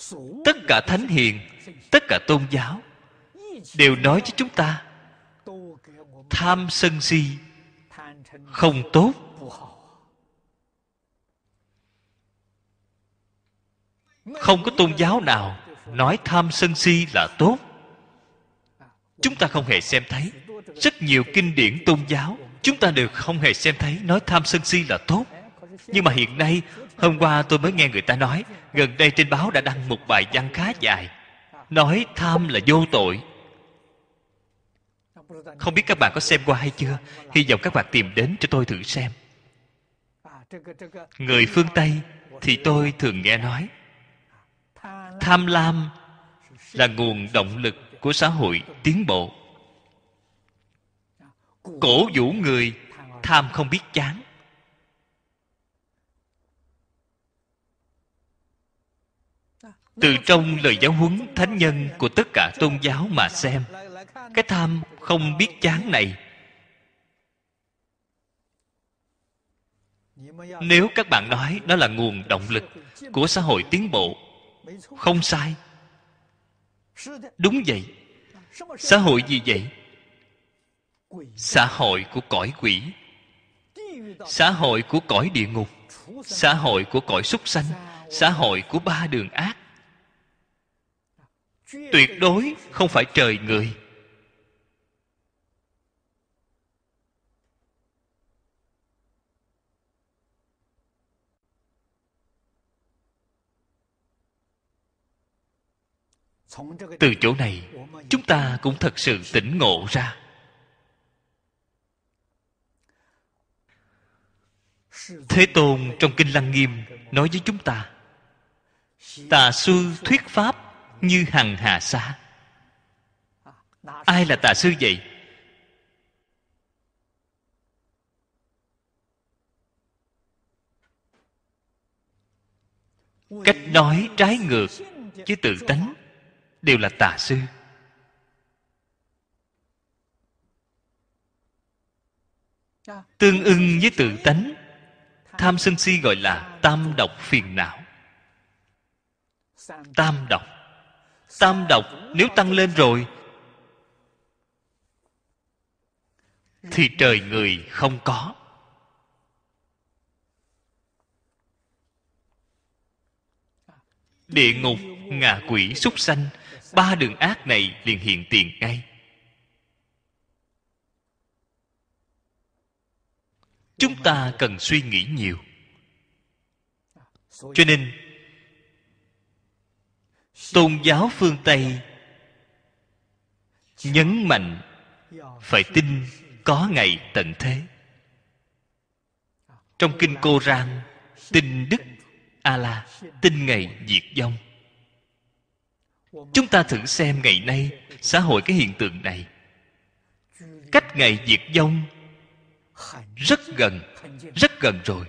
Tất cả thánh hiền, tất cả tôn giáo đều nói với chúng ta tham sân si không tốt. Không có tôn giáo nào nói tham sân si là tốt. Chúng ta không hề xem thấy. Rất nhiều kinh điển tôn giáo chúng ta đều không hề xem thấy nói tham sân si là tốt. Nhưng mà hiện nay, hôm qua tôi mới nghe người ta nói, gần đây trên báo đã đăng một bài văn khá dài, nói tham là vô tội. Không biết các bạn có xem qua hay chưa? Hy vọng các bạn tìm đến cho tôi thử xem. Người phương Tây thì tôi thường nghe nói tham lam là nguồn động lực của xã hội tiến bộ. Cổ vũ người tham không biết chán. Từ trong lời giáo huấn thánh nhân của tất cả tôn giáo mà xem, cái tham không biết chán này, nếu các bạn nói nó là nguồn động lực của xã hội tiến bộ, không sai. Đúng vậy. Xã hội gì vậy? Xã hội của cõi quỷ, xã hội của cõi địa ngục, xã hội của cõi súc sanh, xã hội của ba đường ác. Tuyệt đối không phải trời người. Từ chỗ này chúng ta cũng thật sự tỉnh ngộ ra. Thế Tôn trong Kinh Lăng Nghiêm nói với chúng ta, tà sư thuyết pháp như hằng hà sa. Ai là tà sư vậy? Cách nói trái ngược với tự tánh đều là tà sư. Tương ưng với tự tánh, tham sân si gọi là tam độc phiền não. Tam độc. Tam độc nếu tăng lên rồi thì trời người không có. Địa ngục, ngạ quỷ, súc sanh, ba đường ác này liền hiện tiền ngay. Chúng ta cần suy nghĩ nhiều. Cho nên tôn giáo phương Tây nhấn mạnh phải tin có ngày tận thế. Trong kinh Cô-ran tin Đức A-la, tin ngày diệt vong. Chúng ta thử xem ngày nay xã hội cái hiện tượng này, cách ngày diệt vong rất gần rồi.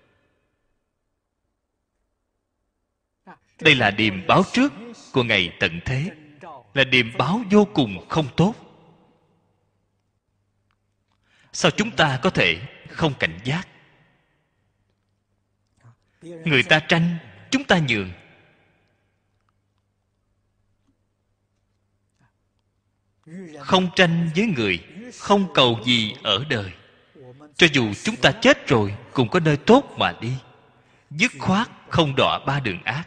Đây là điềm báo trước của ngày tận thế, là điềm báo vô cùng không tốt. Sao chúng ta có thể không cảnh giác? Người ta tranh, chúng ta nhường. Không tranh với người, không cầu gì ở đời. Cho dù chúng ta chết rồi cũng có nơi tốt mà đi. Dứt khoát không đọa ba đường ác.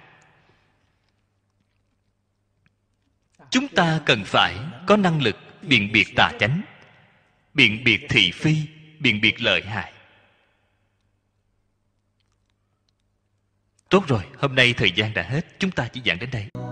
Chúng ta cần phải có năng lực biện biệt tà chánh, biện biệt thị phi, biện biệt lợi hại. Tốt rồi, hôm nay thời gian đã hết, chúng ta chỉ giảng đến đây.